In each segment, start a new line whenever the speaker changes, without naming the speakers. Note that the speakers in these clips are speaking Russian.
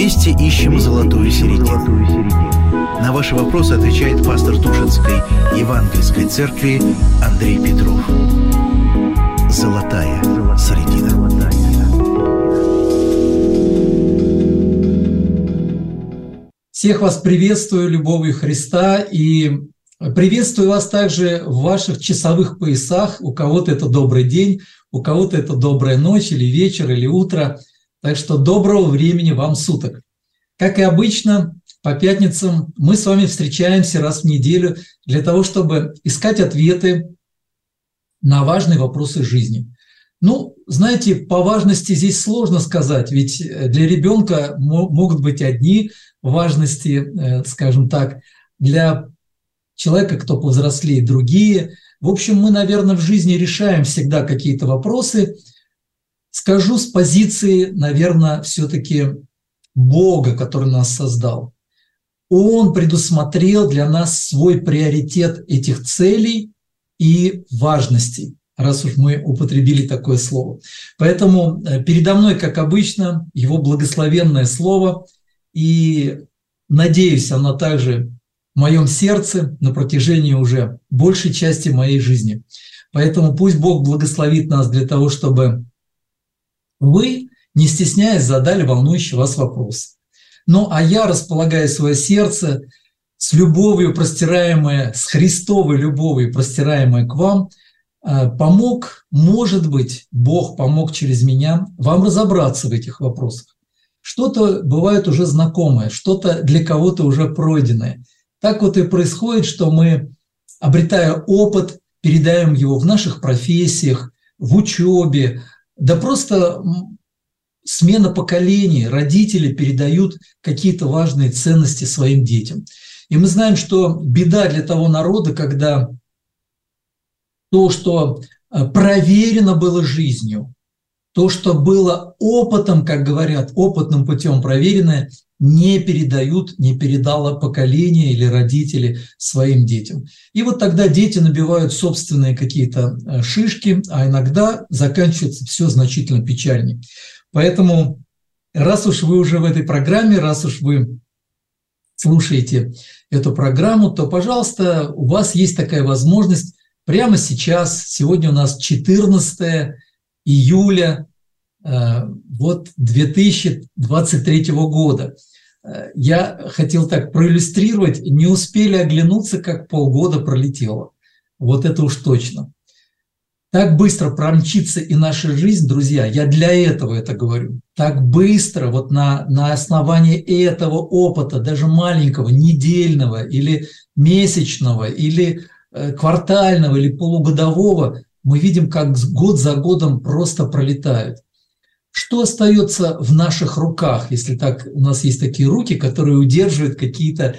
Вместе ищем золотую середину. На ваши вопросы отвечает пастор Тушинской Евангельской церкви Андрей Петров. Золотая середина.
Всех вас приветствую любовью Христа и приветствую вас также в ваших часовых поясах. У кого-то это добрый день, у кого-то это добрая ночь или вечер, или утро. Так что доброго времени вам суток. Как и обычно, по пятницам мы с вами встречаемся раз в неделю для того, чтобы искать ответы на важные вопросы жизни. Ну, знаете, по важности здесь сложно сказать, ведь для ребенка могут быть одни важности, скажем так, для человека, кто повзрослее, другие. В общем, мы, наверное, в жизни решаем всегда какие-то вопросы. Скажу с позиции, наверное, все-таки Бога, который нас создал. Он предусмотрел для нас свой приоритет этих целей и важностей, раз уж мы употребили такое слово. Поэтому передо мной, как обычно, Его благословенное слово, и, надеюсь, оно также в моем сердце на протяжении уже большей части моей жизни. Поэтому пусть Бог благословит нас для того, чтобы вы, не стесняясь, задали волнующий вас вопрос. Ну, а я, располагая свое сердце, с любовью простираемое, с Христовой любовью простираемое к вам, помог, может быть, Бог помог через меня вам разобраться в этих вопросах. Что-то бывает уже знакомое, что-то для кого-то уже пройденное. Так вот и происходит, что мы, обретая опыт, передаем его в наших профессиях, в учебе, да просто смена поколений, родители передают какие-то важные ценности своим детям. И мы знаем, что беда для того народа, когда то, что проверено было жизнью, то, что было опытом, как говорят, опытным путем проверенное, не передают, не передало поколение или родители своим детям. И вот тогда дети набивают собственные какие-то шишки, а иногда заканчивается все значительно печальнее. Поэтому, раз уж вы уже в этой программе, раз уж вы слушаете эту программу, то, пожалуйста, у вас есть такая возможность прямо сейчас, сегодня у нас 14 июля 2023 года. Я хотел так проиллюстрировать, не успели оглянуться, как полгода пролетело. Вот это уж точно. Так быстро промчится и наша жизнь, друзья, я для этого это говорю. Так быстро, вот на основании этого опыта, даже маленького, недельного или месячного, или квартального, или полугодового, мы видим, как год за годом просто пролетают. Что остается в наших руках, если так, у нас есть такие руки, которые удерживают какие-то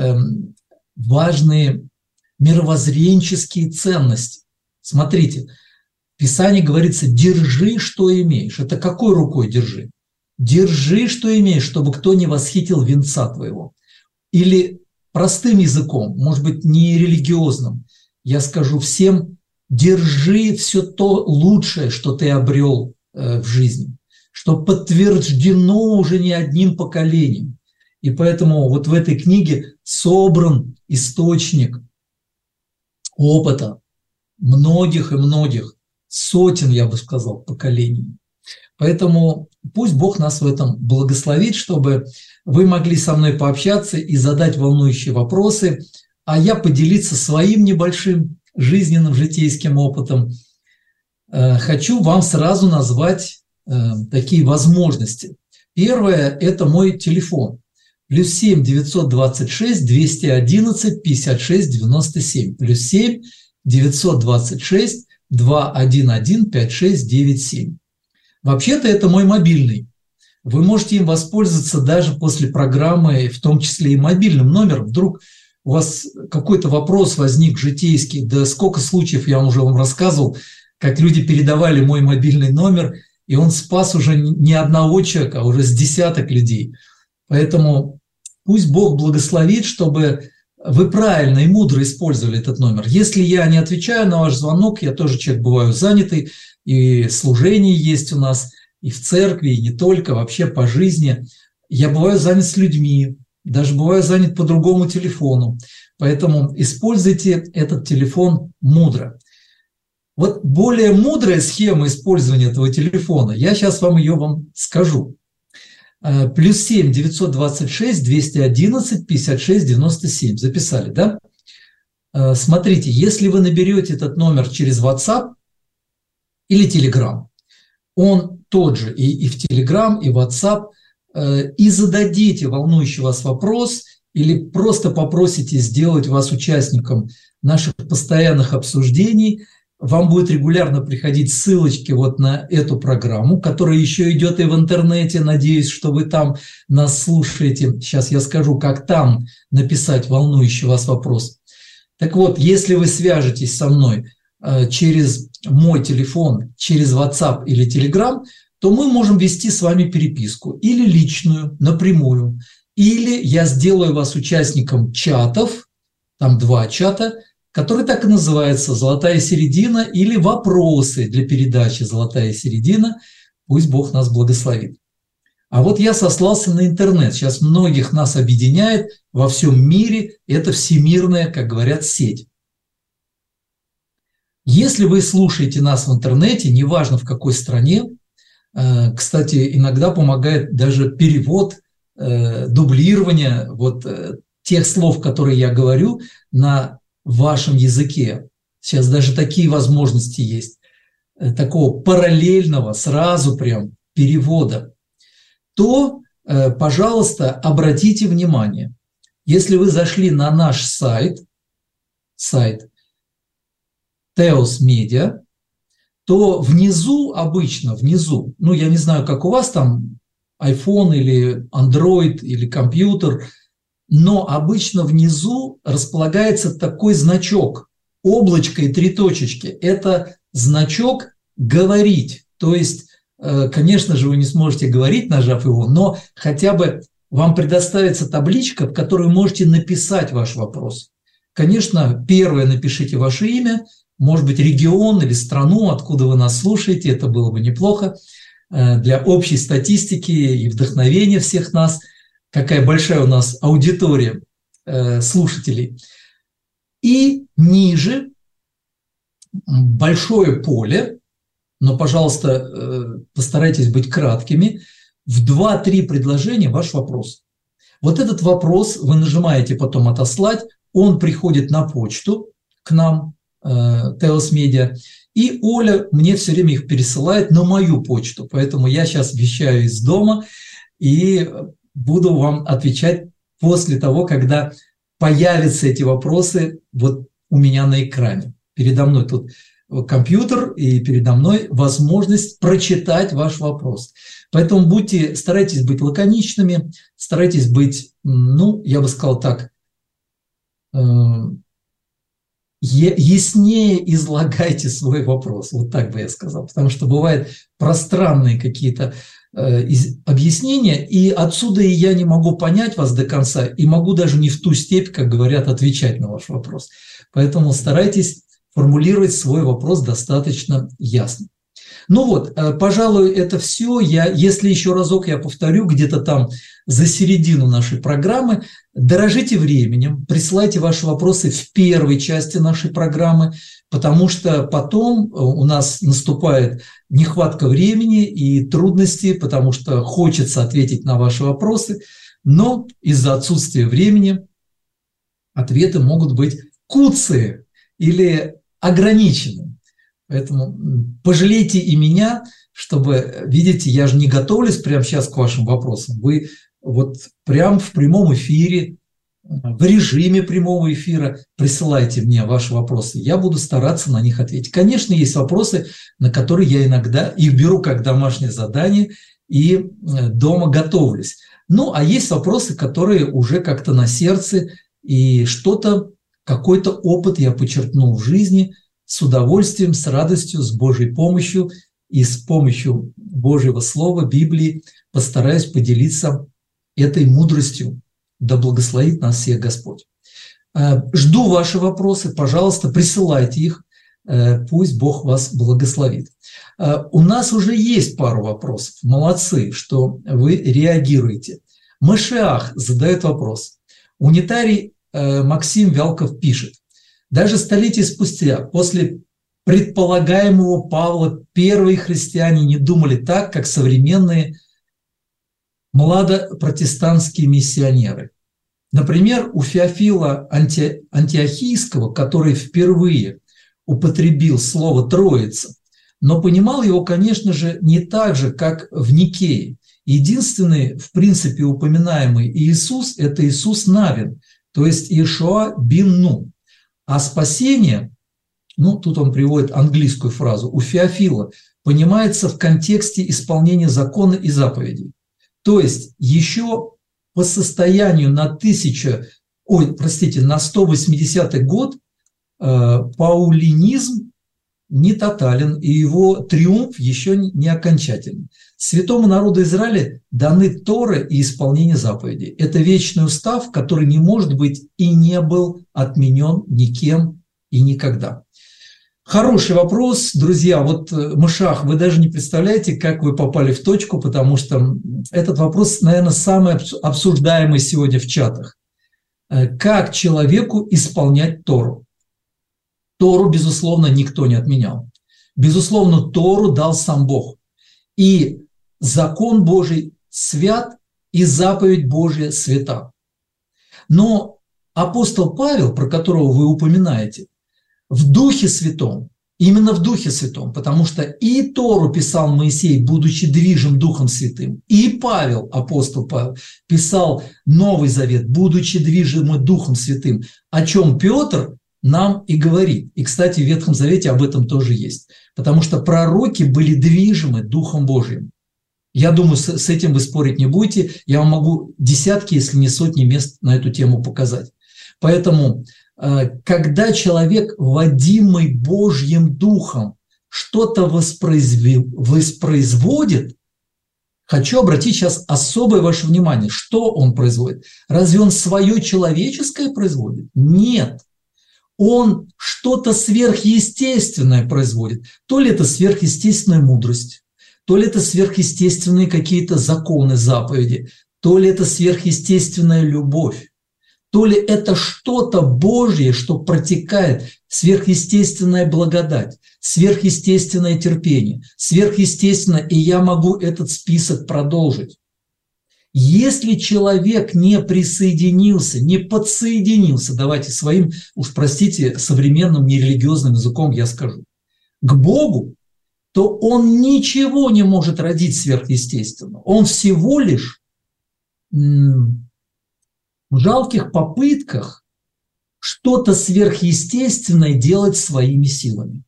важные мировоззренческие ценности? Смотрите, в Писании говорится: держи, что имеешь. Это какой рукой держи? Держи, что имеешь, чтобы кто не восхитил венца твоего. Или простым языком, может быть, не религиозным, я скажу всем: держи все то лучшее, что ты обрел в жизни, что подтверждено уже не одним поколением. И поэтому вот в этой книге собран источник опыта многих и многих, сотен, я бы сказал, поколений. Поэтому пусть Бог нас в этом благословит, чтобы вы могли со мной пообщаться и задать волнующие вопросы, а я поделиться своим небольшим жизненным житейским опытом. Хочу вам сразу назвать такие возможности. Первое – это мой телефон. +7 926 211 56 97. +7 926 211 5697. Вообще-то это мой мобильный. Вы можете им воспользоваться даже после программы, в том числе и мобильным номером. Вдруг у вас какой-то вопрос возник житейский. Да сколько случаев я уже вам рассказывал, как люди передавали мой мобильный номер, и он спас уже не одного человека, а уже с десяток людей. Поэтому пусть Бог благословит, чтобы вы правильно и мудро использовали этот номер. Если я не отвечаю на ваш звонок, я тоже человек бываю занятый, и служение есть у нас, и в церкви, и не только, вообще по жизни. я бываю занят с людьми, даже бываю занят по другому телефону. Поэтому используйте этот телефон мудро. Вот более мудрая схема использования этого телефона, я сейчас вам скажу. +7 926 211 56 97. Записали, да? Смотрите, если вы наберете этот номер через WhatsApp или Telegram, он тот же и в Telegram, и в WhatsApp, и зададите волнующий вас вопрос или просто попросите сделать вас участником наших постоянных обсуждений, вам будет регулярно приходить ссылочки вот на эту программу, которая еще идет и в интернете. Надеюсь, что вы там нас слушаете. Сейчас я скажу, как там написать волнующий вас вопрос. Так вот, если вы свяжетесь со мной через мой телефон, через WhatsApp или Telegram, то мы можем вести с вами переписку или личную, напрямую, или я сделаю вас участником чатов, там 2 чата, который так и называется «Золотая середина» или «Вопросы для передачи «Золотая середина». Пусть Бог нас благословит. А вот я сослался на интернет. Сейчас многих нас объединяет во всем мире. Это всемирная, как говорят, сеть. Если вы слушаете нас в интернете, неважно в какой стране, кстати, иногда помогает даже перевод, дублирование вот тех слов, которые я говорю, на вашем языке. Сейчас даже такие возможности есть, такого параллельного, сразу прям перевода. То, пожалуйста, обратите внимание, если вы зашли на наш сайт Teos Media, то внизу, обычно внизу, ну я не знаю, как у вас там, iPhone или Android или компьютер, но обычно внизу располагается такой значок, облачко и 3 точечки. Это значок «Говорить». То есть, конечно же, вы не сможете говорить, нажав его, но хотя бы вам предоставится табличка, в которой вы можете написать ваш вопрос. Конечно, первое напишите ваше имя, может быть, регион или страну, откуда вы нас слушаете, это было бы неплохо для общей статистики и вдохновения всех нас. Какая большая у нас аудитория слушателей. И ниже большое поле, но, пожалуйста, постарайтесь быть краткими, в 2-3 предложения ваш вопрос. Вот этот вопрос вы нажимаете потом «Отослать», он приходит на почту к нам, Teos Media, и Оля мне все время их пересылает на мою почту, поэтому я сейчас вещаю из дома и буду вам отвечать после того, когда появятся эти вопросы вот у меня на экране. Передо мной тут компьютер, и передо мной возможность прочитать ваш вопрос. Поэтому старайтесь быть лаконичными, старайтесь быть, ну, я бы сказал так, яснее излагайте свой вопрос. Вот так бы я сказал. Потому что бывают пространные какие-то объяснения, и отсюда и я не могу понять вас до конца, и могу даже не в ту степь, как говорят, отвечать на ваш вопрос. Поэтому старайтесь формулировать свой вопрос достаточно ясно. Ну вот, пожалуй, это все. Если еще разок я повторю, где-то там за середину нашей программы, дорожите временем, присылайте ваши вопросы в первой части нашей программы, потому что потом у нас наступает нехватка времени и трудности, потому что хочется ответить на ваши вопросы, но из-за отсутствия времени ответы могут быть куцые или ограничены. Поэтому пожалейте и меня, чтобы, видите, я же не готовлюсь прямо сейчас к вашим вопросам. Вы вот прямо в прямом эфире, в режиме прямого эфира присылайте мне ваши вопросы. Я буду стараться на них ответить. Конечно, есть вопросы, на которые я иногда их беру как домашнее задание и дома готовлюсь. Ну, а есть вопросы, которые уже как-то на сердце, и что-то, какой-то опыт я почерпнул в жизни, с удовольствием, с радостью, с Божьей помощью и с помощью Божьего Слова, Библии постараюсь поделиться этой мудростью. Да благословит нас всех Господь. Жду ваши вопросы, пожалуйста, присылайте их, пусть Бог вас благословит. У нас уже есть пару вопросов. Молодцы, что вы реагируете. Машиах задает вопрос. Унитарий Максим Вялков пишет. Даже столетия спустя, после предполагаемого Павла, первые христиане не думали так, как современные младопротестантские миссионеры. Например, у Феофила Антиохийского, который впервые употребил слово «троица», но понимал его, конечно же, не так же, как в Никее. Единственный, в принципе, упоминаемый Иисус – это Иисус Навин, то есть Иешуа бин Нун. А спасение, тут он приводит английскую фразу, у Феофила понимается в контексте исполнения закона и заповедей. То есть еще по состоянию на 180-й год паулинизм не тотален, и его триумф еще не окончателен. Святому народу Израиля даны Торы и исполнение заповедей. Это вечный устав, который не может быть и не был отменен никем и никогда. Хороший вопрос, друзья. Вот, Машиах, вы даже не представляете, как вы попали в точку, потому что этот вопрос, наверное, самый обсуждаемый сегодня в чатах. Как человеку исполнять Тору? Тору, безусловно, никто не отменял. Безусловно, Тору дал сам Бог. И закон Божий свят, и заповедь Божья свята. Но апостол Павел, про которого вы упоминаете, в Духе Святом, именно в Духе Святом, потому что и Тору писал Моисей, будучи движим Духом Святым, и Павел, апостол Павел, писал Новый Завет, будучи движим Духом Святым, о чем Петр нам и говорит. И, кстати, в Ветхом Завете об этом тоже есть. Потому что пророки были движимы Духом Божьим. Я думаю, с этим вы спорить не будете. Я вам могу десятки, если не сотни мест на эту тему показать. Поэтому, когда человек, водимый Божьим Духом, что-то воспроизводит, хочу обратить сейчас особое ваше внимание. Что он производит? Разве он свое человеческое производит? Нет. Он что-то сверхъестественное производит. То ли это сверхъестественная мудрость, то ли это сверхъестественные какие-то законы, заповеди, то ли это сверхъестественная любовь, то ли это что-то Божье, что протекает, сверхъестественная благодать, сверхъестественное терпение, сверхъестественное, и я могу этот список продолжить. Если человек не присоединился, не подсоединился, давайте своим, уж простите, современным нерелигиозным языком я скажу, к Богу, то он ничего не может родить сверхъестественно. Он всего лишь в жалких попытках что-то сверхъестественное делать своими силами.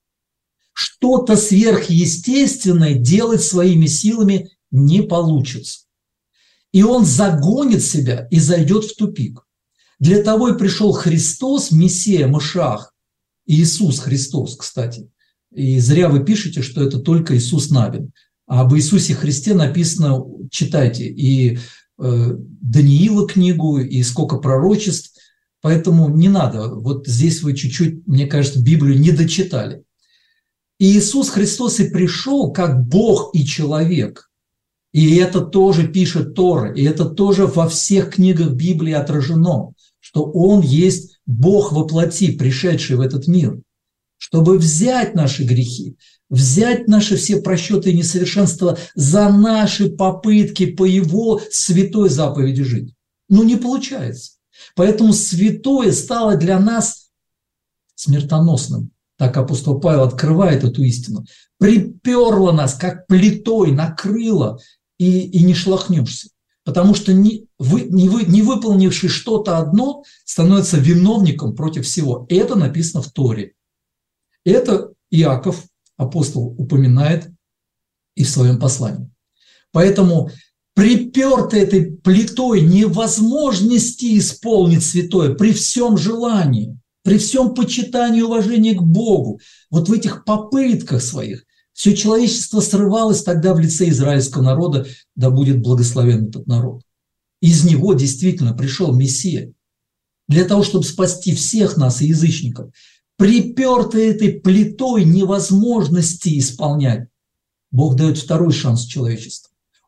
Что-то сверхъестественное делать своими силами не получится. И он загонит себя и зайдет в тупик. Для того и пришел Христос, Мессия, Машиах, Иисус Христос, кстати. И зря вы пишете, что это только Иисус Навин. А об Иисусе Христе написано, читайте, и Даниила книгу, и сколько пророчеств. Поэтому не надо. Вот здесь вы чуть-чуть, мне кажется, Библию не дочитали. И Иисус Христос и пришел как Бог и человек. И это тоже пишет Тора, и это тоже во всех книгах Библии отражено, что Он есть Бог во плоти, пришедший в этот мир, чтобы взять наши грехи, взять наши все просчеты и несовершенства за наши попытки по Его святой заповеди жить. Ну, не получается. Поэтому святое стало для нас смертоносным. Так апостол Павел открывает эту истину. Приперло нас, как плитой, накрыло, и не шлахнешься. Потому что не выполнивший что-то одно становится виновником против всего. Это написано в Торе. Это Иаков, апостол, упоминает и в своем послании. Поэтому приперто этой плитой невозможности исполнить святое при всем желании, при всем почитании и уважении к Богу, вот в этих попытках своих, все человечество срывалось тогда в лице израильского народа, да будет благословен этот народ. Из него действительно пришел Мессия для того, чтобы спасти всех нас и язычников. Припертый этой плитой невозможности исполнять, Бог дает второй шанс человечеству.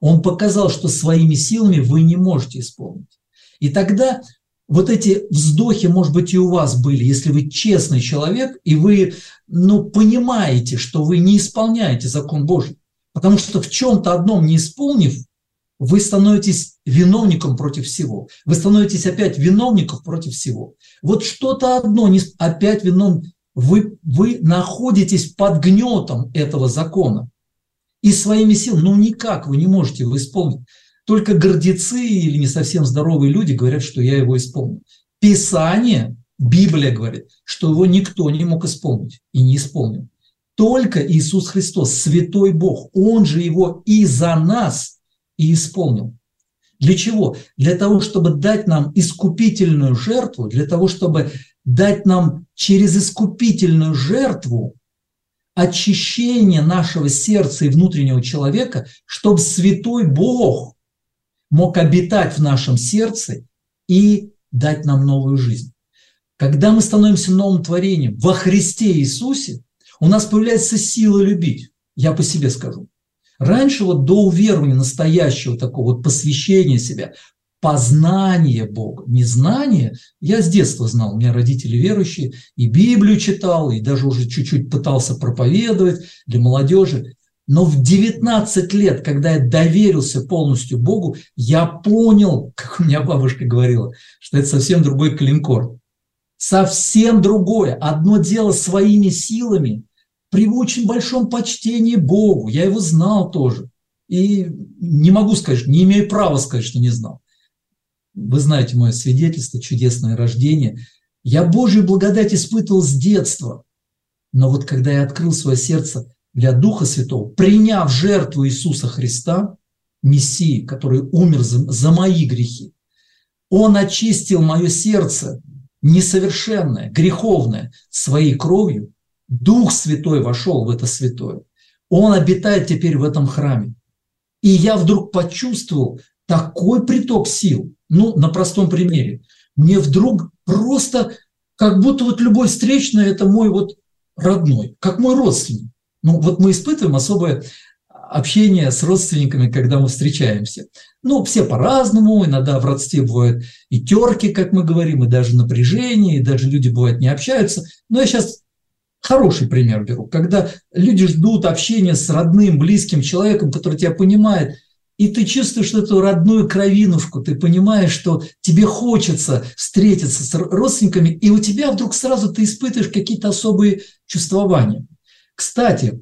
Он показал, что своими силами вы не можете исполнить. И тогда вот эти вздохи, может быть, и у вас были, если вы честный человек, и вы понимаете, что вы не исполняете закон Божий. Потому что в чем-то одном не исполнив, вы становитесь виновником против всего. Вы становитесь опять виновником против всего. Вот что-то одно, опять виновник. Вы находитесь под гнетом этого закона. И своими силами, никак вы не можете его исполнить. Только гордецы или не совсем здоровые люди говорят, что я его исполню. Писание, Библия говорит, что его никто не мог исполнить и не исполнил. Только Иисус Христос, святой Бог, Он же его и за нас и исполнил. Для чего? Для того, чтобы дать нам искупительную жертву, для того, чтобы дать нам через искупительную жертву очищение нашего сердца и внутреннего человека, чтобы святой Бог мог обитать в нашем сердце и дать нам новую жизнь. Когда мы становимся новым творением во Христе Иисусе, у нас появляется сила любить. Я по себе скажу. Раньше до уверования настоящего такого посвящения себя, познания Бога, не знания, я с детства знал, у меня родители верующие, и Библию читал, и даже уже чуть-чуть пытался проповедовать для молодежи. Но в 19 лет, когда я доверился полностью Богу, я понял, как у меня бабушка говорила, что это совсем другой калинкор. Совсем другое. Одно дело своими силами, при очень большом почтении Богу. Я его знал тоже. И не могу сказать, не имею права сказать, что не знал. Вы знаете мое свидетельство, чудесное рождение. Я Божью благодать испытывал с детства. Но вот когда я открыл свое сердце для Духа Святого, приняв жертву Иисуса Христа, Мессии, который умер за мои грехи, Он очистил мое сердце несовершенное, греховное, своей кровью. Дух Святой вошел в это святое. Он обитает теперь в этом храме. И я вдруг почувствовал такой приток сил. На простом примере. Мне вдруг просто, как будто любовь встречная – это мой родной, как мой родственник. Мы испытываем особое общение с родственниками, когда мы встречаемся. Все по-разному, иногда в родстве бывают и терки, как мы говорим, и даже напряжение, и даже люди, бывают, не общаются. Но я сейчас хороший пример беру, когда люди ждут общения с родным, близким человеком, который тебя понимает, и ты чувствуешь эту родную кровинушку, ты понимаешь, что тебе хочется встретиться с родственниками, и у тебя вдруг сразу ты испытываешь какие-то особые чувствования. Кстати,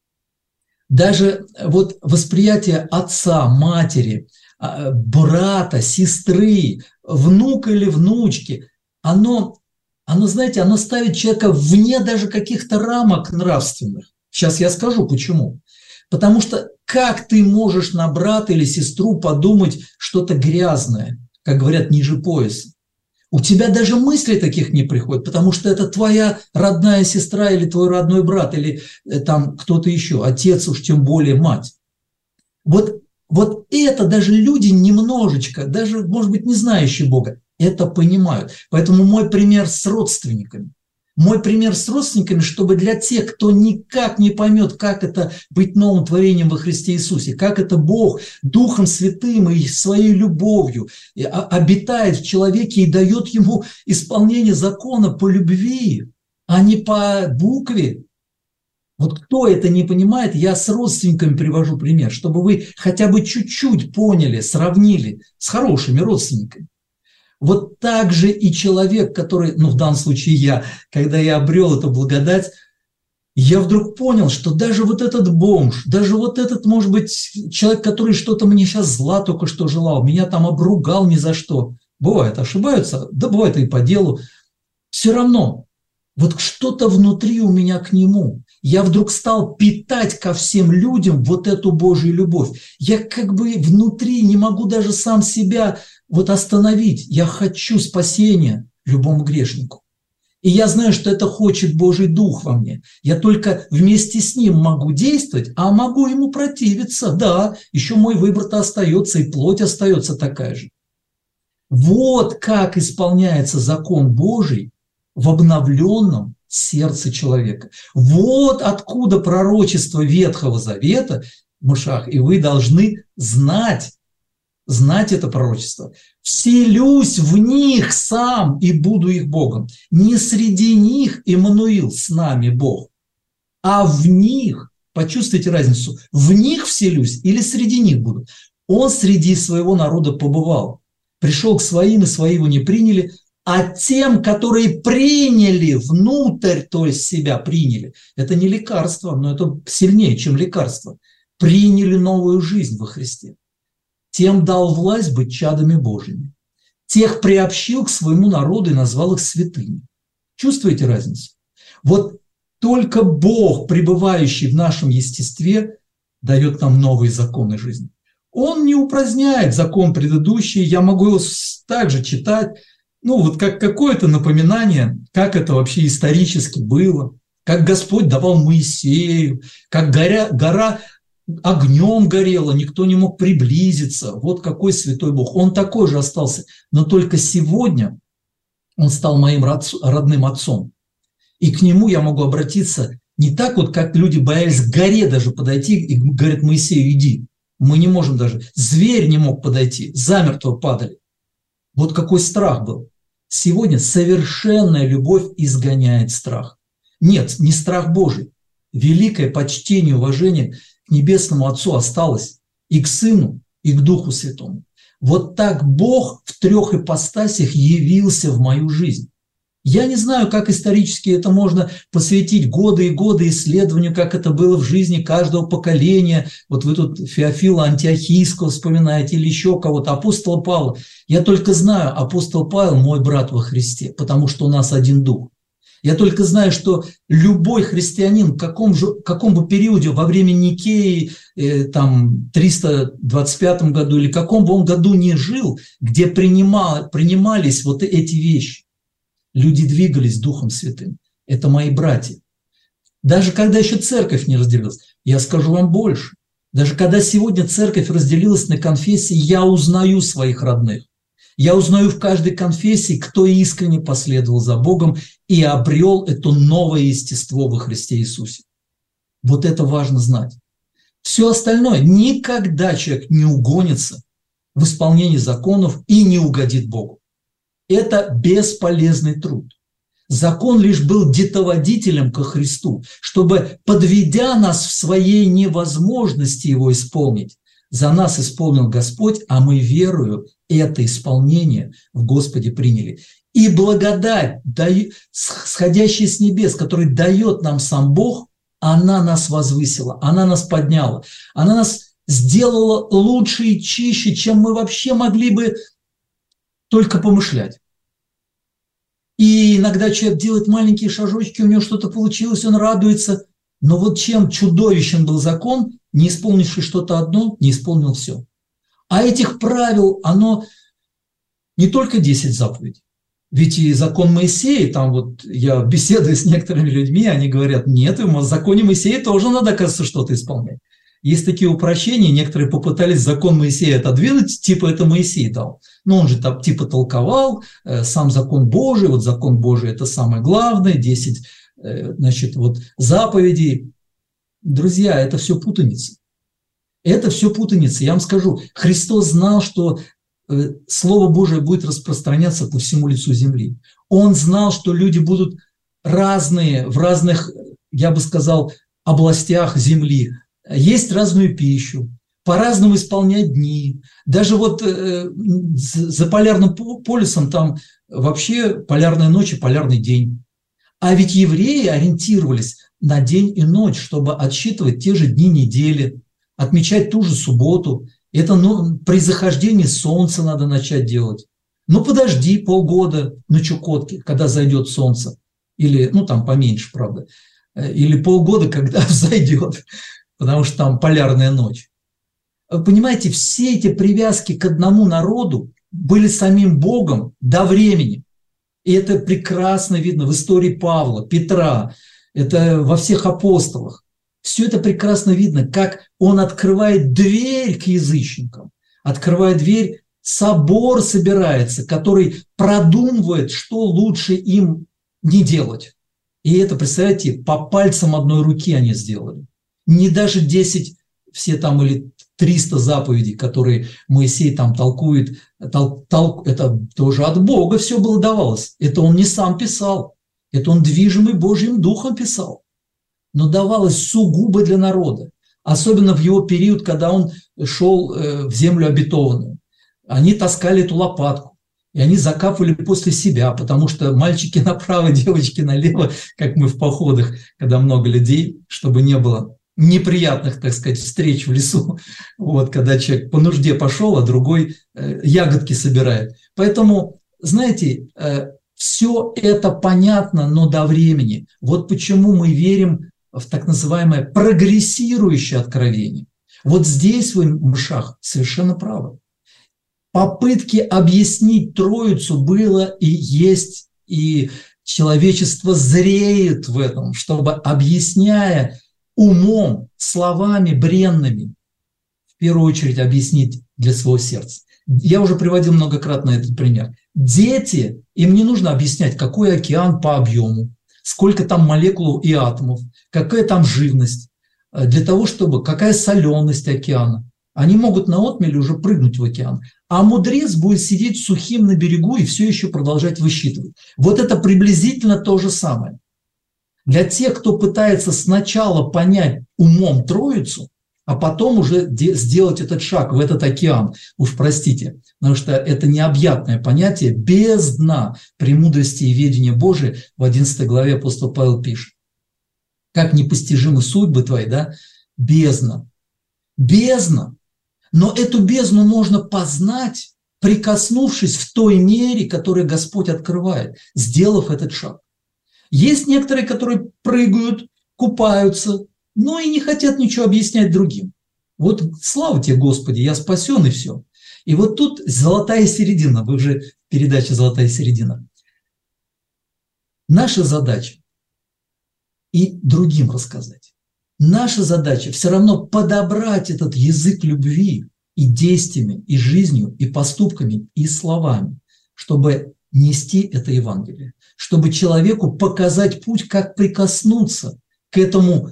даже восприятие отца, матери, брата, сестры, внука или внучки, оно, знаете, оно ставит человека вне даже каких-то рамок нравственных. Сейчас я скажу, почему. Потому что как ты можешь на брата или сестру подумать что-то грязное, как говорят, ниже пояса? У тебя даже мыслей таких не приходит, потому что это твоя родная сестра или твой родной брат, или там кто-то еще, отец уж тем более мать. Вот это даже люди немножечко, даже, может быть, не знающие Бога, это понимают. Поэтому мой пример с родственниками. Мой пример с родственниками, чтобы для тех, кто никак не поймет, как это быть новым творением во Христе Иисусе, как это Бог Духом Святым и своей любовью обитает в человеке и дает ему исполнение закона по любви, а не по букве. Кто это не понимает, я с родственниками привожу пример, чтобы вы хотя бы чуть-чуть поняли, сравнили с хорошими родственниками. Так же и человек, который, в данном случае я, когда я обрел эту благодать, я вдруг понял, что даже этот бомж, даже этот, может быть, человек, который что-то мне сейчас зла только что желал, меня там обругал ни за что. Бывает, ошибаются, да бывает и по делу. Все равно, что-то внутри у меня к нему. Я вдруг стал питать ко всем людям эту Божью любовь. Я внутри не могу даже сам себя остановить. Я хочу спасения любому грешнику. И я знаю, что это хочет Божий Дух во мне. Я только вместе с Ним могу действовать, а могу Ему противиться. Да, еще мой выбор-то остается, и плоть остается такая же. Как исполняется закон Божий в обновленном сердце человека. Откуда пророчество Ветхого Завета, Машах, и вы должны знать это пророчество. «Вселюсь в них сам и буду их Богом». Не среди них Иммануил, с нами Бог, а в них, почувствуйте разницу, в них вселюсь или среди них буду. Он среди своего народа побывал, пришел к своим, и свои его не приняли, а тем, которые приняли внутрь, то есть себя приняли, это не лекарство, но это сильнее, чем лекарство, приняли новую жизнь во Христе. Тем дал власть быть чадами Божьими. Тех приобщил к своему народу и назвал их святыми. Чувствуете разницу? Вот только Бог, пребывающий в нашем естестве, дает нам новые законы жизни. Он не упраздняет закон предыдущий, я могу его также читать, вот как какое-то напоминание, как это вообще исторически было, как Господь давал Моисею, как гора огнем горела, никто не мог приблизиться. Вот какой святой Бог. Он такой же остался, но только сегодня он стал моим родным отцом. И к нему я могу обратиться не так вот, как люди боялись к горе даже подойти и говорят: Моисею, иди. Мы не можем даже. Зверь не мог подойти, замертво падали. Вот какой страх был. Сегодня совершенная любовь изгоняет страх. Нет, не страх Божий. Великое почтение и уважение к Небесному Отцу осталось и к Сыну, и к Духу Святому. Вот так Бог в 3 ипостасях явился в мою жизнь. Я не знаю, как исторически это можно посвятить годы и годы исследованию, как это было в жизни каждого поколения. Вот вы тут Феофила Антиохийского вспоминаете или еще кого-то, апостола Павла. Я только знаю, апостол Павел мой брат во Христе, потому что у нас один дух. Я только знаю, что любой христианин в каком бы периоде, во время Никеи, 325 году или каком бы он году ни жил, где принимались вот эти вещи, люди двигались Духом Святым. Это мои братья. Даже когда еще церковь не разделилась, я скажу вам больше. Даже когда сегодня церковь разделилась на конфессии, я узнаю своих родных. Я узнаю в каждой конфессии, кто искренне последовал за Богом и обрел это новое естество во Христе Иисусе. Вот это важно знать. Все остальное, никогда человек не угонится в исполнении законов и не угодит Богу. Это бесполезный труд. Закон лишь был детоводителем ко Христу, чтобы, подведя нас в своей невозможности его исполнить, за нас исполнил Господь, а мы верою это исполнение в Господе приняли. И благодать, сходящая с небес, который дает нам сам Бог, она нас возвысила, она нас подняла, она нас сделала лучше и чище, чем мы вообще могли бы только помышлять. И иногда человек делает маленькие шажочки, у него что-то получилось, он радуется. Но вот чем чудовищен был закон, не исполнивший что-то одно, не исполнил все. А этих правил, оно не только 10 заповедей. Ведь и закон Моисея, там вот я беседую с некоторыми людьми, они говорят: нет, в законе Моисея тоже надо, оказывается, что-то исполнять. Есть такие упрощения, некоторые попытались закон Моисея отодвинуть, типа это Моисей дал. Но он же там типа толковал сам закон Божий, вот закон Божий – это самое главное, 10 заповедей. Друзья, это все путаница. Это все путаница. Я вам скажу, Христос знал, что Слово Божие будет распространяться по всему лицу земли. Он знал, что люди будут разные в разных, я бы сказал, областях земли. Есть разную пищу, по-разному исполнять дни. Даже вот за полярным полюсом там вообще полярная ночь и полярный день. А ведь евреи ориентировались на день и ночь, чтобы отсчитывать те же дни недели, отмечать ту же субботу. Это при захождении солнца надо начать делать. Подожди полгода на Чукотке, когда зайдет солнце. Или, там поменьше, правда. Или полгода, когда взойдет, потому что там полярная ночь. Понимаете, все эти привязки к одному народу были самим Богом до времени. И это прекрасно видно в истории Павла, Петра, это во всех апостолах. Все это прекрасно видно, как он открывает дверь к язычникам, открывает дверь, собор собирается, который продумывает, что лучше им не делать. И это, представляете, по пальцам одной руки они сделали. Не даже 10, все там или 300 заповедей, которые Моисей там толкует, это тоже от Бога все было давалось. Это он не сам писал, это он движимый Божьим Духом писал. Но давалось сугубо для народа. Особенно в его период, когда он шел в землю обетованную. Они таскали эту лопатку, и они закапывали после себя, потому что мальчики направо, девочки налево, как мы в походах, когда много людей, чтобы не было неприятных, так сказать, встреч в лесу, вот, когда человек по нужде пошел, а другой ягодки собирает. Поэтому, знаете, все это понятно, но до времени. Вот почему мы верим в так называемое прогрессирующее откровение. Вот здесь вы, Мшах, совершенно правы. Попытки объяснить Троицу было и есть, и человечество зреет в этом, чтобы, объясняя умом, словами бренными, в первую очередь объяснить для своего сердца. Я уже приводил многократно этот пример. Дети, им не нужно объяснять, какой океан по объему, сколько там молекул и атомов, какая там живность, для того, чтобы какая соленость океана. Они могут наотмель уже прыгнуть в океан. А мудрец будет сидеть сухим на берегу и все еще продолжать высчитывать. Вот это приблизительно то же самое. Для тех, кто пытается сначала понять умом Троицу, а потом уже сделать этот шаг в этот океан, уж простите, потому что это необъятное понятие, без дна премудрости и ведения Божия, в 11 главе апостол Павел пишет. Как непостижимы судьбы твои, да? Бездна. Бездна. Но эту бездну можно познать, прикоснувшись в той мере, которую Господь открывает, сделав этот шаг. Есть некоторые, которые прыгают, купаются, но и не хотят ничего объяснять другим. Вот слава тебе, Господи, я спасен и все. И вот тут золотая середина, вы же в передаче «Золотая середина». Наша задача и другим рассказать. Наша задача все равно подобрать этот язык любви и действиями, и жизнью, и поступками, и словами, чтобы нести это Евангелие, чтобы человеку показать путь, как прикоснуться к этому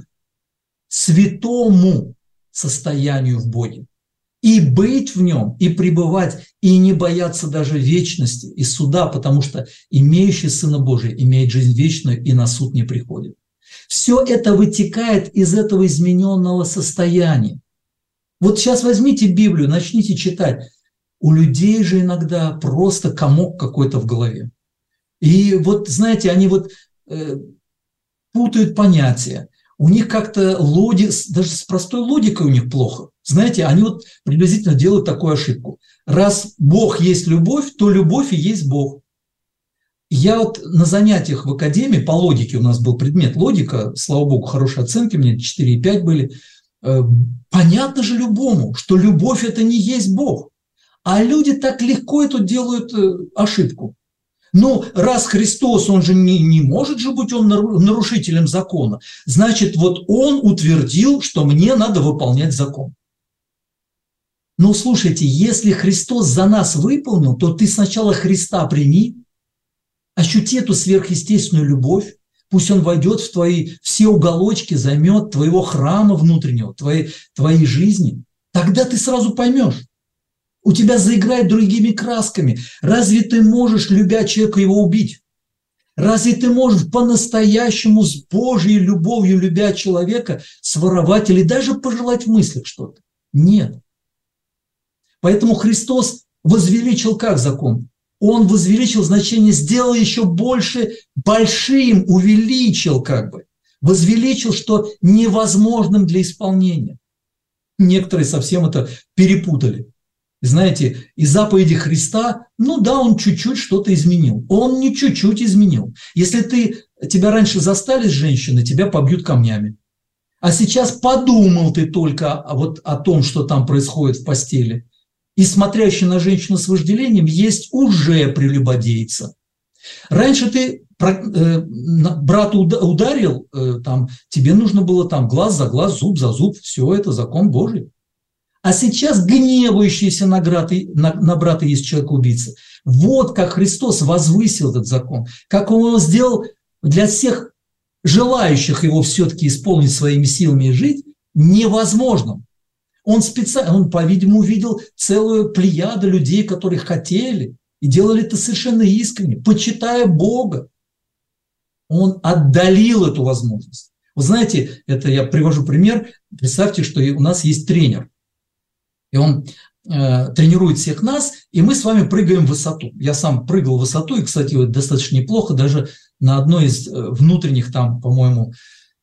святому состоянию в Боге, и быть в нем, и пребывать, и не бояться даже вечности и суда, потому что имеющий Сына Божия имеет жизнь вечную и на суд не приходит. Все это вытекает из этого измененного состояния. Вот сейчас возьмите Библию, начните читать. У людей же иногда просто комок какой-то в голове. И вот, знаете, они вот путают понятия. У них как-то даже с простой логикой у них плохо. Знаете, они вот приблизительно делают такую ошибку. Раз Бог есть любовь, то любовь и есть Бог. Я вот на занятиях в академии по логике, у нас был предмет логика, слава богу, хорошие оценки, мне 4,5 были. Понятно же любому, что любовь – это не есть Бог. А люди так легко эту делают ошибку. Ну, раз Христос, он же не может же быть он нарушителем закона, значит, вот он утвердил, что мне надо выполнять закон. Но слушайте, если Христос за нас выполнил, то ты сначала Христа прими, ощути эту сверхъестественную любовь, пусть он войдет в твои все уголочки, займет твоего храма внутреннего, твоей жизни. Тогда ты сразу поймешь. У тебя заиграет другими красками. Разве ты можешь, любя человека, его убить? Разве ты можешь по-настоящему с Божьей любовью, любя человека, своровать или даже пожелать в мыслях что-то? Нет. Поэтому Христос возвеличил как закон? Он возвеличил значение, сделал еще больше, большим, увеличил как бы. Возвеличил, что невозможным для исполнения. Некоторые совсем это перепутали. Знаете, из заповеди Христа, ну да, он чуть-чуть что-то изменил. Он не чуть-чуть изменил. Если тебя раньше застали с женщиной, тебя побьют камнями. А сейчас подумал ты только вот о том, что там происходит в постели. И смотрящий на женщину с вожделением есть уже прелюбодейца. Раньше ты брата ударил, там, тебе нужно было там глаз за глаз, зуб за зуб. Все это закон Божий. А сейчас гневающийся на брата есть человек-убийца. Вот как Христос возвысил этот закон, как Он его сделал для всех желающих его все-таки исполнить своими силами и жить невозможным. Он специально, он, по-видимому, видел целую плеяду людей, которые хотели и делали это совершенно искренне, почитая Бога. Он отдалил эту возможность. Вы знаете, это я привожу пример. Представьте, что у нас есть тренер, и он тренирует всех нас, и мы с вами прыгаем в высоту. Я сам прыгал в высоту, и, кстати, достаточно неплохо, даже на одной из внутренних там, по-моему,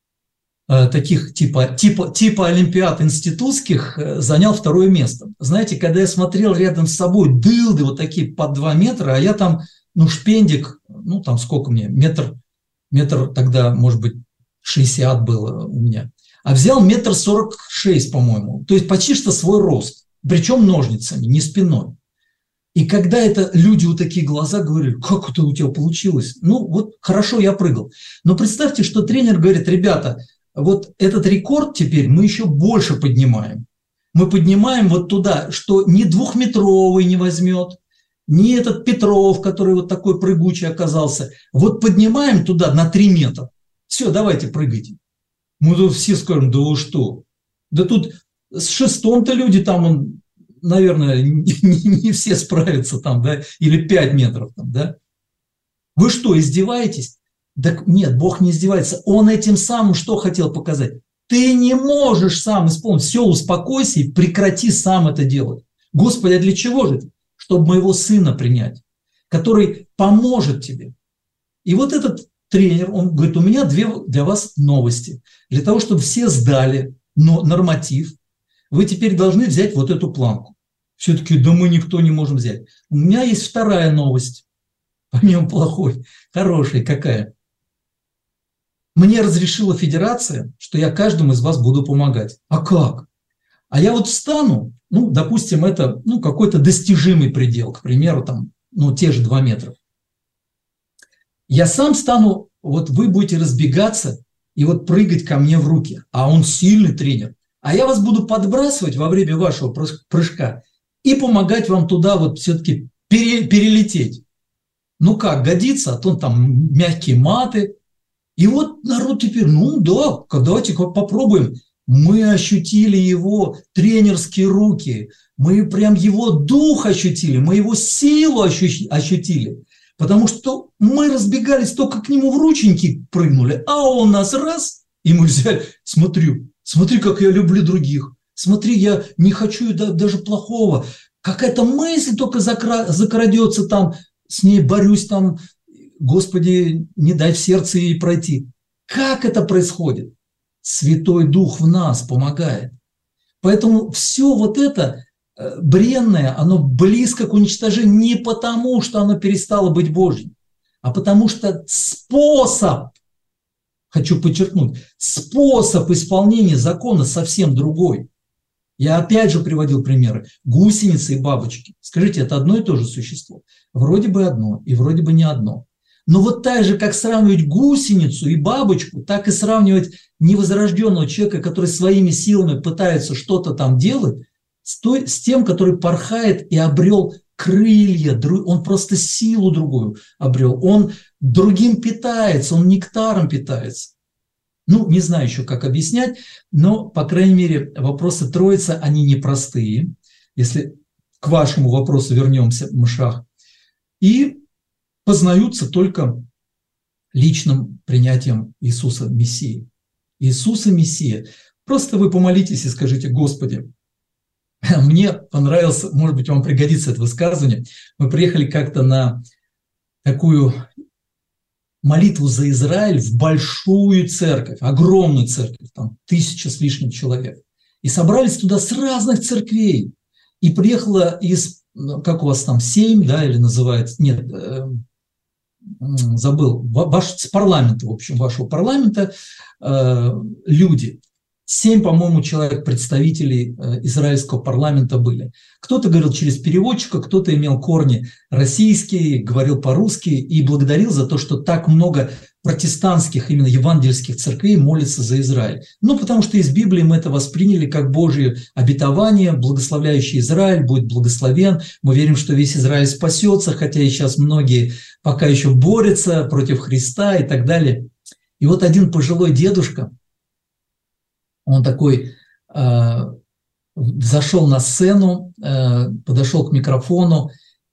таких типа олимпиад институтских занял 2 место. Знаете, когда я смотрел рядом с собой дылды вот такие по 2 метра, а я там, шпендик, там сколько мне, метр тогда, может быть, 60 было у меня, а взял 1,46 м, по-моему, то есть почти что свой рост, причем ножницами, не спиной. И когда это люди вот такие глаза говорили, как это у тебя получилось? Вот хорошо, я прыгал. Но представьте, что тренер говорит, ребята, вот этот рекорд теперь мы еще больше поднимаем. Мы поднимаем вот туда, что ни 2-метровый не возьмет, ни этот Петров, который вот такой прыгучий оказался. Вот поднимаем туда на 3 метра. Все, давайте прыгайте. Мы тут все скажем, да вы что? Да тут с 6-м-то люди там, наверное, не все справятся там, да, или 5 метров там, да. Вы что, издеваетесь? Да нет, Бог не издевается. Он этим самым что хотел показать? Ты не можешь сам исполнить. Все, успокойся и прекрати сам это делать. Господи, а для чего же это? Чтобы моего сына принять, который поможет тебе. И вот этот тренер, он говорит, у меня 2 для вас новости. Для того, чтобы все сдали норматив, вы теперь должны взять вот эту планку. Все-таки, да мы никто не можем взять. У меня есть 2-я новость, помимо плохой, хорошая какая. Мне разрешила федерация, что я каждому из вас буду помогать. А как? А я вот встану, допустим, это какой-то достижимый предел, к примеру, там, те же 2 метра. Я сам стану, вот вы будете разбегаться и вот прыгать ко мне в руки, а он сильный тренер. А я вас буду подбрасывать во время вашего прыжка и помогать вам туда вот все-таки перелететь. Как, годится? А то там мягкие маты. И вот народ теперь, давайте попробуем. Мы ощутили его тренерские руки, мы прям его дух ощутили, мы его силу ощутили. Потому что мы разбегались, только к нему в рученьки прыгнули, а он нас раз, и мы взяли, смотри, как я люблю других, смотри, я не хочу даже плохого. Какая-то мысль только закрадется там, с ней борюсь там, Господи, не дай в сердце ей пройти. Как это происходит? Святой Дух в нас помогает. Поэтому все вот это бренное, оно близко к уничтожению не потому, что оно перестало быть Божьим, а потому что способ, хочу подчеркнуть, способ исполнения закона совсем другой. Я опять же приводил примеры. Гусеницы и бабочки. Скажите, это одно и то же существо? Вроде бы одно, и вроде бы не одно. Но вот так же, как сравнивать гусеницу и бабочку, так и сравнивать невозрожденного человека, который своими силами пытается что-то там делать, с тем, который порхает и обрел крылья, он просто силу другую обрел, он другим питается, он нектаром питается. Не знаю еще, как объяснять, но, по крайней мере, вопросы Троицы, они непростые, если к вашему вопросу вернемся, Машах, и познаются только личным принятием Иисуса Мессии. Иисуса Мессия. Просто вы помолитесь и скажите: Господи, мне понравилось, может быть, вам пригодится это высказывание. Мы приехали как-то на такую молитву за Израиль в большую церковь, огромную церковь, там 1000 с лишним человек. И собрались туда с разных церквей. И приехала из, как у вас там, 7, да, или называется, нет, забыл, с парламента, в общем, вашего парламента люди. 7, по-моему, человек, представителей израильского парламента были. Кто-то говорил через переводчика, кто-то имел корни российские, говорил по-русски и благодарил за то, что так много протестантских, именно евангельских церквей молятся за Израиль. Потому что из Библии мы это восприняли как Божие обетование, благословляющий Израиль будет благословен. Мы верим, что весь Израиль спасется, хотя и сейчас многие пока еще борются против Христа и так далее. И вот один пожилой дедушка, он такой зашел на сцену, подошел к микрофону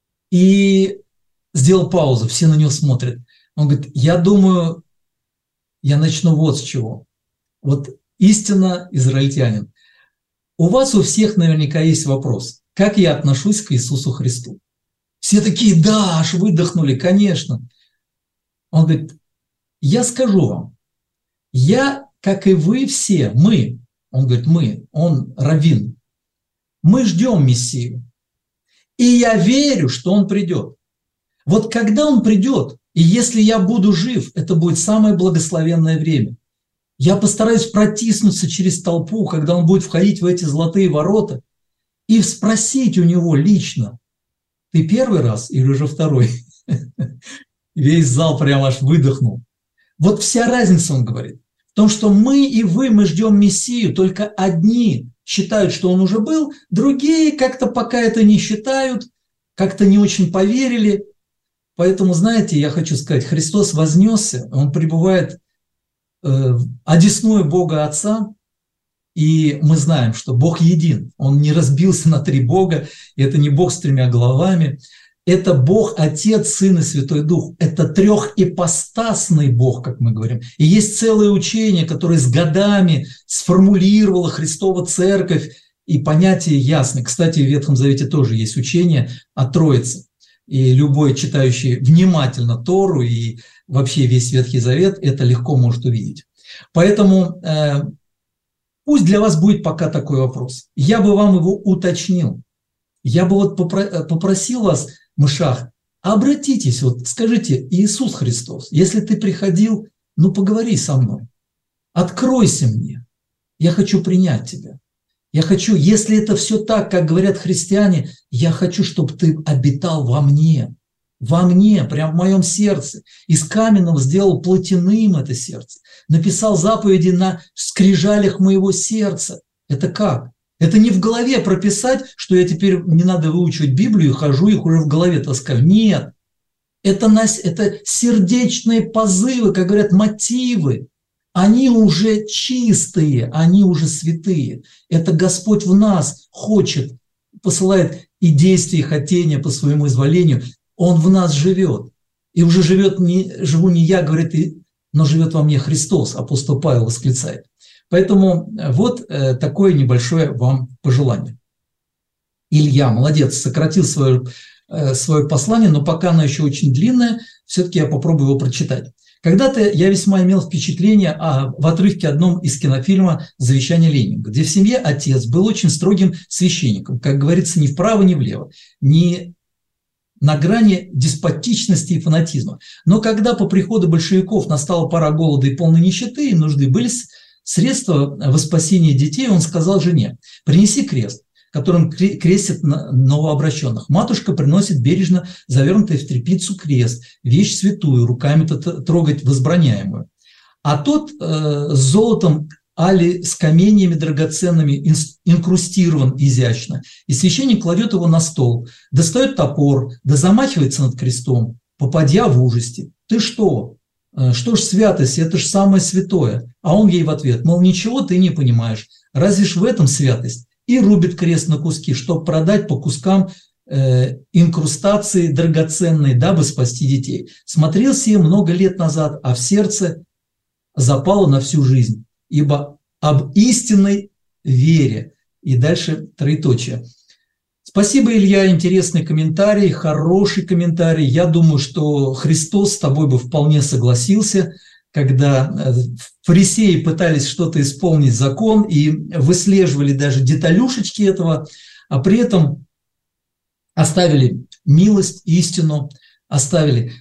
и сделал паузу. Все на него смотрят. Он говорит: я думаю, я начну вот с чего. Вот истинно израильтянин. У вас у всех наверняка есть вопрос: как я отношусь к Иисусу Христу? Все такие: да, аж выдохнули, конечно. Он говорит: я скажу вам, я, как и вы все, мы, он говорит, мы, он раввин, мы ждем Мессию. И я верю, что он придет. Вот когда он придет, и если я буду жив, это будет самое благословенное время. Я постараюсь протиснуться через толпу, когда он будет входить в эти золотые ворота, и спросить у него лично: ты первый раз или уже второй? Весь зал прямо аж выдохнул. Вот вся разница, он говорит, в том, что мы и вы, мы ждем Мессию, только одни считают, что он уже был, другие как-то пока это не считают, как-то не очень поверили. Поэтому, знаете, я хочу сказать, Христос вознесся, он пребывает одесную Бога Отца, и мы знаем, что Бог един, он не разбился на три Бога, и это не Бог с тремя головами, это Бог Отец, Сын и Святой Дух, это трехипостасный Бог, как мы говорим. И есть целое учение, которое с годами сформулировала Христова Церковь, и понятие ясное. Кстати, в Ветхом Завете тоже есть учение о Троице. И любой, читающий внимательно Тору и вообще весь Ветхий Завет, это легко может увидеть. Поэтому пусть для вас будет пока такой вопрос. Я бы вам его уточнил. Я бы вот попросил вас, Мышах, обратитесь, вот скажите: Иисус Христос, если ты приходил, ну поговори со мной, откройся мне, я хочу принять тебя. Я хочу, если это все так, как говорят христиане, я хочу, чтобы ты обитал во мне, прямо в моем сердце. Из каменного сделал плотяным это сердце. Написал заповеди на скрижалях моего сердца. Это как? Это не в голове прописать, что я теперь не надо выучивать Библию, хожу их уже в голове таскаю. Нет. Это сердечные позывы, как говорят, мотивы. Они уже чистые, они уже святые. Это Господь в нас хочет, посылает и действия, и хотения по своему изволению. Он в нас живет. И уже живу не я, говорит, но живет во мне Христос, апостол Павел восклицает. Поэтому вот такое небольшое вам пожелание. Илья, молодец, сократил свое послание, но пока оно еще очень длинное, все-таки я попробую его прочитать. Когда-то я весьма имел впечатление в отрывке одном из кинофильма «Завещание Ленина», где в семье отец был очень строгим священником, как говорится, ни вправо, ни влево, ни на грани деспотичности и фанатизма. Но когда по приходу большевиков настала пора голода и полной нищеты, и нужды были средства во спасение детей, он сказал жене: принеси крест, которым крестят новообращенных. Матушка приносит бережно завернутый в тряпицу крест, вещь святую, руками трогать возбраняемую. А тот с золотом али с каменьями драгоценными инкрустирован изящно. И священник кладет его на стол, достает топор, да замахивается над крестом, попадя в ужасе. Ты что? Что ж святость, это ж самое святое. А он ей в ответ, мол, ничего ты не понимаешь, разве ж в этом святость? И рубит крест на куски, чтобы продать по кускам инкрустации драгоценные, дабы спасти детей. Смотрел сие много лет назад, а в сердце запало на всю жизнь, ибо об истинной вере. И дальше троеточие. Спасибо, Илья, интересный комментарий, хороший комментарий. Я думаю, что Христос с тобой бы вполне согласился, когда фарисеи пытались что-то исполнить закон и выслеживали даже деталюшечки этого, а при этом оставили милость, истину, оставили.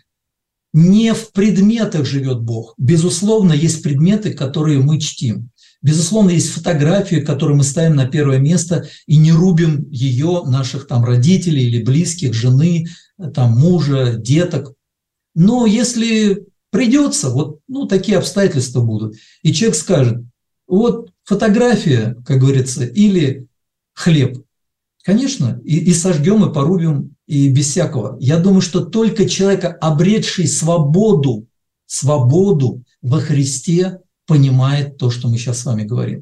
Не в предметах живет Бог. Безусловно, есть предметы, которые мы чтим. Безусловно, есть фотографии, которые мы ставим на первое место и не рубим ее, наших там родителей или близких, жены, там, мужа, деток. Но если придется, вот такие обстоятельства будут, и человек скажет: вот фотография, как говорится, или хлеб, конечно, и сожгем, и порубим, и без всякого. Я думаю, что только человека, обретший свободу во Христе, понимает то, что мы сейчас с вами говорим.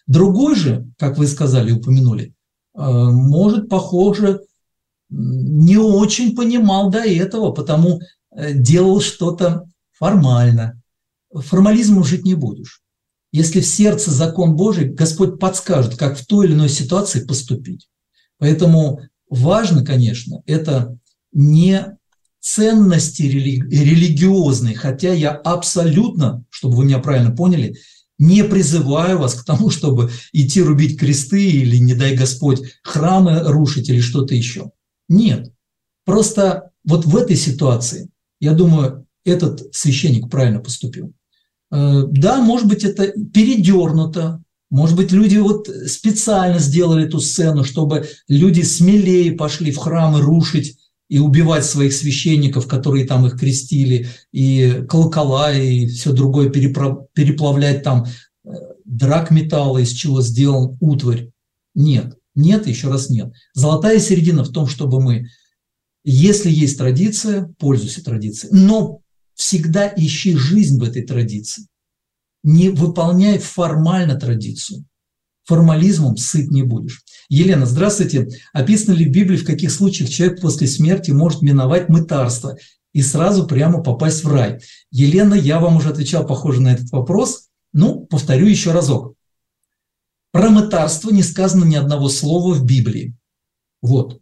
Другой же, как вы сказали, упомянули, может, похоже, не очень понимал до этого, потому делал что-то формально. Формализмом жить не будешь. Если в сердце закон Божий, Господь подскажет, как в той или иной ситуации поступить. Поэтому важно, конечно, это не ценности религиозные, хотя я абсолютно, чтобы вы меня правильно поняли, не призываю вас к тому, чтобы идти рубить кресты или, не дай Господь, храмы рушить или что-то еще. Нет. Просто вот в этой ситуации, я думаю, этот священник правильно поступил. Да, может быть, это передернуто, может быть, люди вот специально сделали эту сцену, чтобы люди смелее пошли в храмы рушить и убивать своих священников, которые там их крестили, и колокола, и все другое переплавлять там драгметалла, из чего сделан утварь. Нет, нет, еще раз нет. Золотая середина в том, чтобы мы, если есть традиция, пользуйся традицией, но всегда ищи жизнь в этой традиции. Не выполняй формально традицию. Формализмом сыт не будешь. Елена, здравствуйте. Описано ли в Библии, в каких случаях человек после смерти может миновать мытарство и сразу прямо попасть в рай? Елена, я вам уже отвечал, похоже, на этот вопрос. Ну, повторю еще разок. Про мытарство не сказано ни одного слова в Библии. Вот.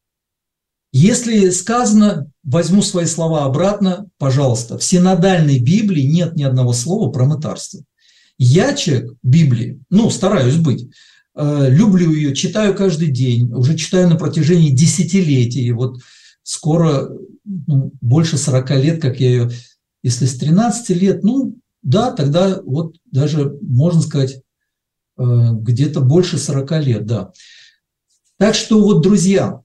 Если сказано, возьму свои слова обратно, пожалуйста. В синодальной Библии нет ни одного слова про мытарство. Я человек Библии, стараюсь быть, люблю ее, читаю каждый день, уже читаю на протяжении десятилетий. Вот скоро больше 40 лет, как я ее, если с 13 лет, да, тогда вот даже, можно сказать, где-то больше 40 лет, да. Так что вот, друзья,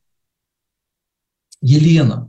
Елена,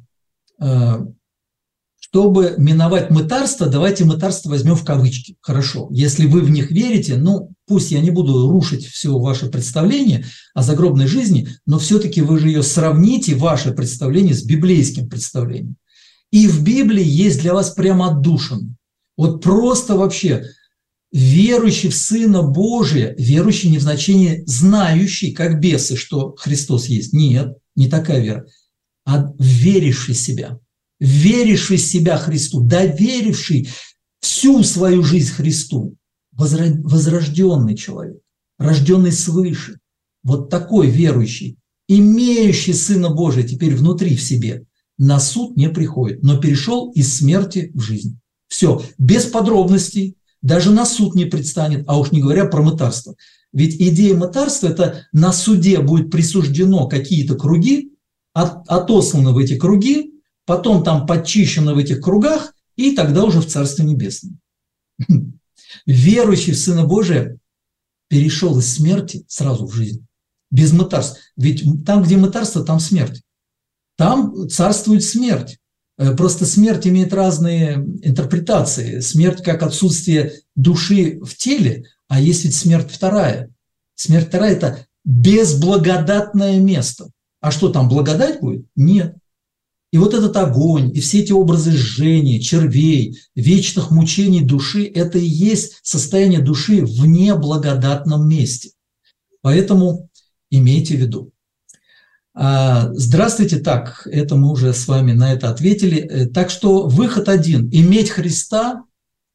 чтобы миновать мытарство, давайте мытарство возьмем в кавычки. Хорошо, если вы в них верите, пусть я не буду рушить все ваше представление о загробной жизни, но все-таки вы же ее сравните, ваше представление, с библейским представлением. И в Библии есть для вас прямо отдушина. Вот просто вообще верующий в Сына Божия, верующий не в значении знающий, как бесы, что Христос есть. Нет, не такая вера, а веривший в себя Христу, доверивший всю свою жизнь Христу, возрожденный человек, рожденный свыше, вот такой верующий, имеющий Сына Божия теперь внутри в себе, на суд не приходит, но перешел из смерти в жизнь. Все, без подробностей, даже на суд не предстанет, а уж не говоря про мытарство. Ведь идея мытарства – это на суде будет присуждено какие-то круги, отосланы в эти круги, потом там подчищено в этих кругах, и тогда уже в Царстве Небесном. Верующий в Сына Божия перешел из смерти сразу в жизнь, без мытарства. Ведь там, где мытарство, там смерть. Там царствует смерть. Просто смерть имеет разные интерпретации. Смерть как отсутствие души в теле, а есть ведь смерть вторая. Смерть вторая – это безблагодатное место. А что там, благодать будет? Нет. И вот этот огонь, и все эти образы жжения, червей, вечных мучений души – это и есть состояние души в неблагодатном месте. Поэтому имейте в виду. Здравствуйте, так, это мы уже с вами на это ответили. Так что выход один – иметь Христа,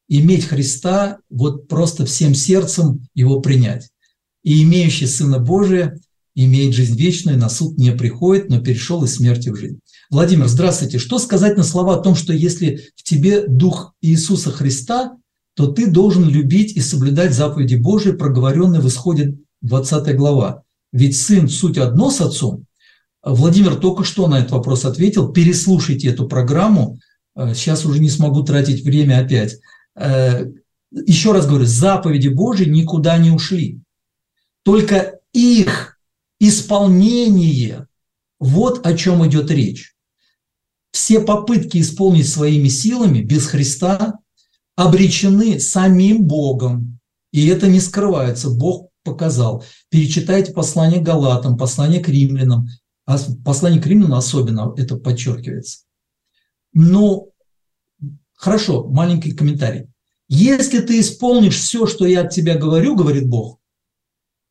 вот просто всем сердцем его принять. И имеющий Сына Божия имеет жизнь вечную, на суд не приходит, но перешел из смерти в жизнь. Владимир, здравствуйте. Что сказать на слова о том, что если в тебе Дух Иисуса Христа, то ты должен любить и соблюдать заповеди Божии, проговоренные в Исходе 20 глава? Ведь Сын – суть одно с Отцом. Владимир только что на этот вопрос ответил. Переслушайте эту программу. Сейчас уже не смогу тратить время опять. Еще раз говорю, заповеди Божии никуда не ушли. Только их исполнение, вот о чем идет речь. Все попытки исполнить своими силами без Христа обречены самим Богом. И это не скрывается. Бог показал. Перечитайте послание к Галатам, послание к Римлянам. А послание к Римлянам особенно это подчеркивается. Ну, хорошо, маленький комментарий. Если ты исполнишь все, что я от тебя говорю, говорит Бог,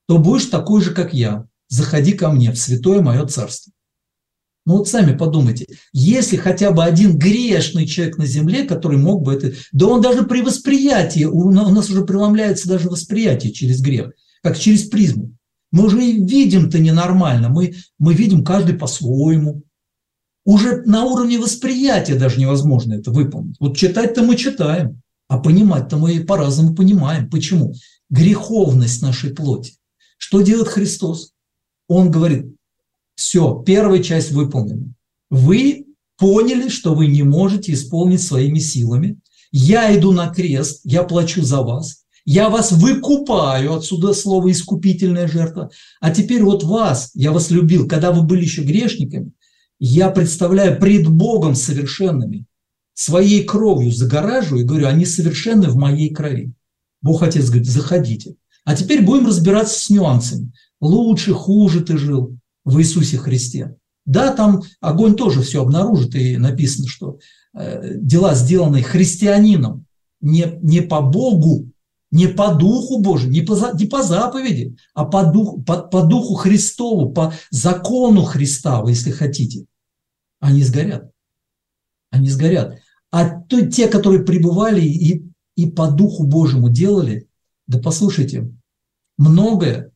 то будешь такой же, как я. Заходи ко мне в святое мое царство. Ну вот сами подумайте, если хотя бы один грешный человек на земле, который мог бы это... Да он даже при восприятии, у нас уже преломляется даже восприятие через грех, как через призму. Мы уже видим-то ненормально, мы видим каждый по-своему. Уже на уровне восприятия даже невозможно это выполнить. Вот читать-то мы читаем, а понимать-то мы по-разному понимаем. Почему? Греховность нашей плоти. Что делает Христос? Он говорит: все, первая часть выполнена. Вы поняли, что вы не можете исполнить своими силами. Я иду на крест, я плачу за вас. Я вас выкупаю, отсюда слово «искупительная жертва». А теперь вот вас, я вас любил, когда вы были еще грешниками, я представляю пред Богом совершенными, своей кровью загораживаю и говорю: они совершенны в моей крови. Бог Отец говорит: заходите. А теперь будем разбираться с нюансами. Лучше, хуже ты жил в Иисусе Христе. Да, там огонь тоже все обнаружит, и написано, что дела, сделанные христианином, не по Богу, не по Духу Божию, не по заповеди, а по Духу Христову, по закону Христову, если хотите, они сгорят. Они сгорят. А те, которые пребывали и по Духу Божьему делали, да послушайте, многое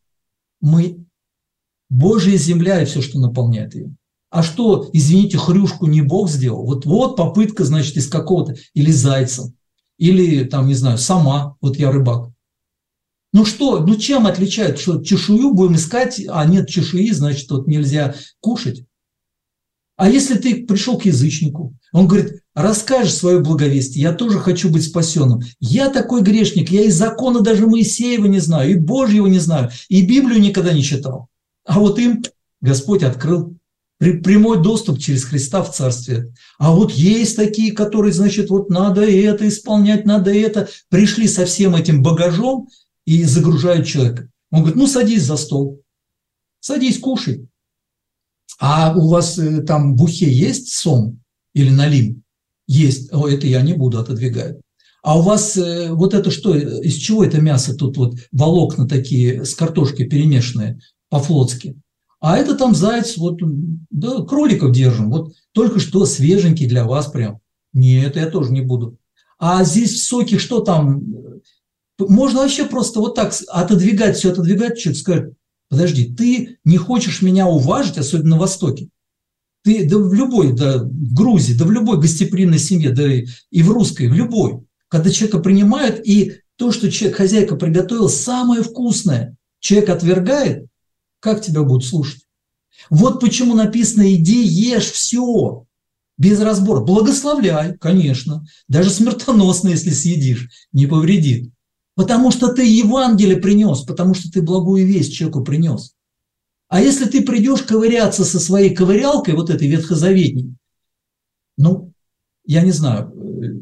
Божья земля и все, что наполняет ее. А что, извините, хрюшку не Бог сделал? Вот попытка, значит, из какого-то, или зайца, или, там, не знаю, сама, вот я рыбак. Ну что, ну чем отличает, что чешую будем искать, а нет чешуи, значит, вот нельзя кушать? А если ты пришел к язычнику, он говорит: расскажешь свое благовестие, я тоже хочу быть спасенным. Я такой грешник, я и закона даже Моисеева не знаю, и Божьего не знаю, и Библию никогда не читал. А вот им Господь открыл прямой доступ через Христа в Царствие. А вот есть такие, которые, значит, вот надо это исполнять, надо это. Пришли со всем этим багажом и загружают человека. Он говорит: ну садись за стол, садись, кушай. А у вас там в бухе есть сом или налим? Есть. О, это я не буду, отодвигать. А у вас вот это что, из чего это мясо? Тут вот волокна такие с картошкой перемешанные по-флотски. А это там заяц, вот, да, кроликов держим, вот только что свеженький для вас прям. Нет, я тоже не буду. А здесь в соке что там? Можно вообще просто вот так отодвигать, человек скажет: подожди, ты не хочешь меня уважить, особенно на Востоке. Ты, да в любой, да в Грузии, да в любой гостеприимной семье, да и в русской, в любой. Когда человека принимают, и то, что хозяйка приготовила, самое вкусное, человек отвергает, как тебя будут слушать? Вот почему написано: иди, ешь все, без разбора. Благословляй, конечно, даже смертоносно, если съедишь, не повредит. Потому что ты Евангелие принес, потому что ты благую весть человеку принес. А если ты придешь ковыряться со своей ковырялкой, вот этой ветхозаветней, ну, я не знаю,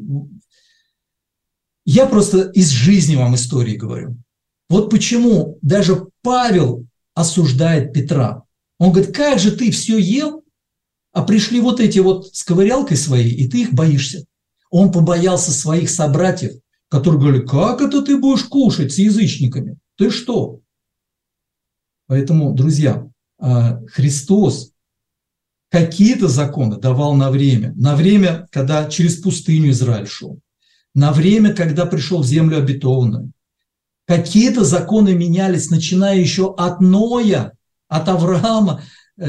я просто из жизни вам истории говорю. Вот почему даже Павел осуждает Петра. Он говорит: как же ты все ел, а пришли вот эти вот с ковырялкой своей, и ты их боишься. Он побоялся своих собратьев, которые говорили: как это ты будешь кушать с язычниками? Ты что? Поэтому, друзья, Христос какие-то законы давал на время, когда через пустыню Израиль шел, на время, когда пришел в землю обетованную. Какие-то законы менялись, начиная еще от Ноя, от Авраама,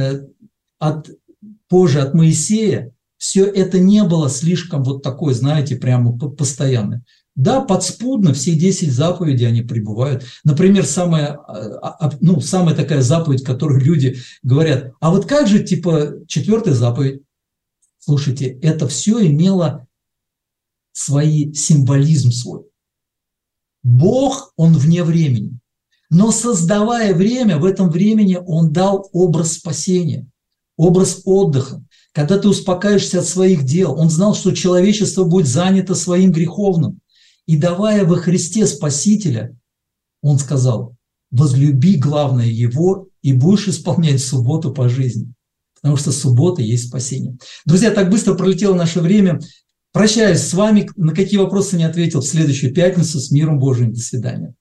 позже от Моисея. Все это не было слишком вот такое, знаете, прямо постоянное. Да, подспудно все 10 заповедей, они пребывают. Например, самая такая заповедь, которую люди говорят: а вот как же, типа, 4-я заповедь? Слушайте, это все имело символизм свой. Бог, Он вне времени. Но создавая время, в этом времени Он дал образ спасения, образ отдыха. Когда ты успокаиваешься от своих дел, Он знал, что человечество будет занято своим греховным. И давая во Христе Спасителя, Он сказал: возлюби, главное, Его, и будешь исполнять субботу по жизни. Потому что суббота есть спасение. Друзья, так быстро пролетело наше время. Прощаюсь с вами. На какие вопросы не ответил в следующую пятницу. С миром Божиим. До свидания.